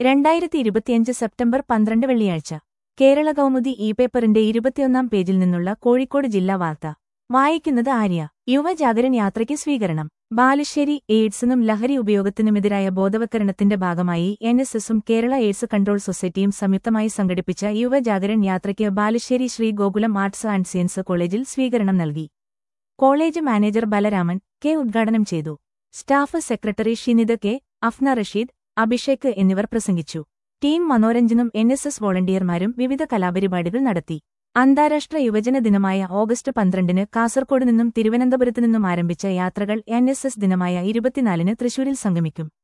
2025 September 12 വെള്ളിയാഴ്ച കേരള കൗമുദി പേപ്പറിന്റെ 21-ാം പേജിൽ നിന്നുള്ള കോഴിക്കോട് ജില്ലാ വാർത്ത വായിക്കുന്നത് ആര്യ. യുവജാഗരൺ യാത്രയ്ക്ക് സ്വീകരണം. ബാലുശ്ശേരി. എയ്ഡ്സിനും ലഹരി ഉപയോഗത്തിനുമെതിരായ ബോധവത്കരണത്തിന്റെ ഭാഗമായി എൻഎസ്എസും കേരള എയ്ഡ്സ് കൺട്രോൾ സൊസൈറ്റിയും സംയുക്തമായി സംഘടിപ്പിച്ച യുവജാഗരൺ യാത്രയ്ക്ക് Balussery Sree Gokulam arts and science കോളേജിൽ സ്വീകരണം നൽകി. കോളേജ് മാനേജർ ബലരാമൻ കെ ഉദ്ഘാടനം ചെയ്തു. Staff secretary Shinida K, Afna Rasheed, Abhishek എന്നിവർ പ്രസംഗിച്ചു. ടീം മനോരഞ്ജനും എൻഎസ്എസ് വോളണ്ടിയർമാരും വിവിധ കലാപരിപാടികൾ നടത്തി. അന്താരാഷ്ട്ര യുവജന ദിനമായ ഓഗസ്റ്റ് 12-ന് കാസർകോട് നിന്നും തിരുവനന്തപുരത്തു നിന്നും ആരംഭിച്ച യാത്രകൾ എൻഎസ്എസ് ദിനമായ 24-ന് തൃശൂരിൽ സംഗമിക്കും.